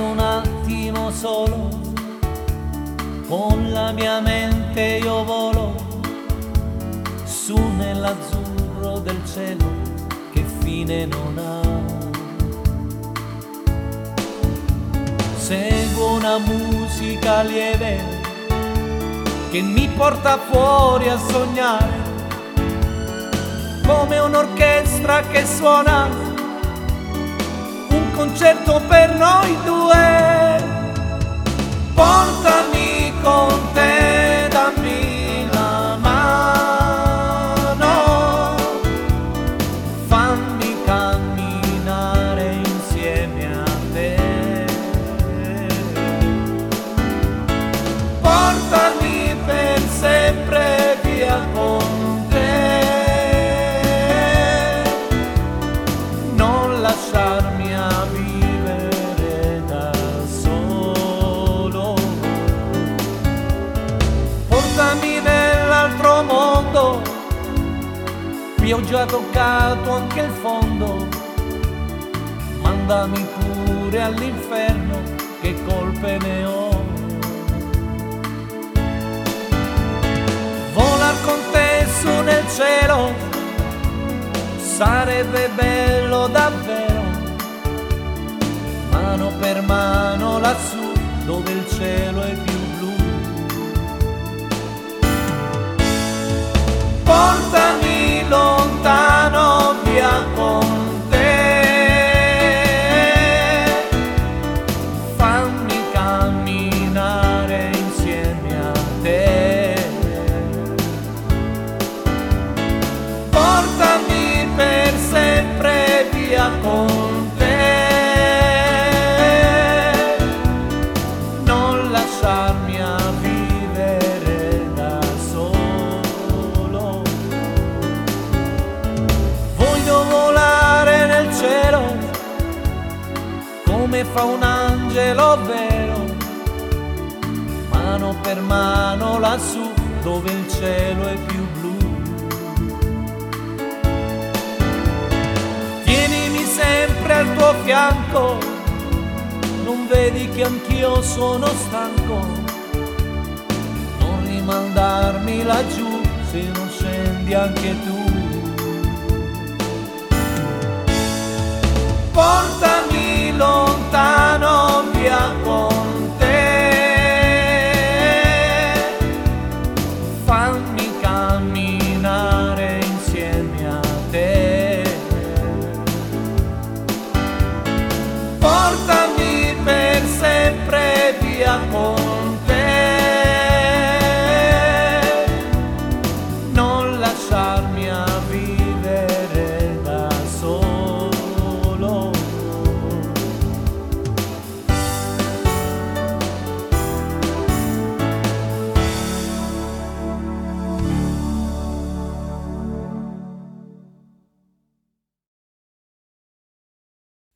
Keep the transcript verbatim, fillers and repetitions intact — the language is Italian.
Resto un attimo solo, con la mia mente io volo su nell'azzurro del cielo che fine non ha. Seguo una musica lieve che mi porta fuori a sognare, come un'orchestra che suona un concerto per noi due. Portami con te, dammi la mano, fammi camminare insieme a te. Portami per sempre via con te, non lasciarmi a vivere da solo. Portami nell'altro mondo, qui ho già toccato anche il fondo. Mandami pure all'inferno, che colpe ne ho. Volar con te su nel cielo sarebbe bello davvero, mano per mano lassù dove il cielo è più blu. Portami lontano via con te, fammi camminare insieme a te. Portami per sempre via con te, non lasciarmi a vivere da solo. Voglio volare nel cielo come fa un angelo vero, mano per mano lassù dove il cielo è più blu. Tienimi sempre al tuo fianco, non vedi che anch'io sono stanco. Non rimandarmi laggiù se non scendi anche tu. Portami lontano via con te, fammi camminare insieme a te. Portami per sempre via con te.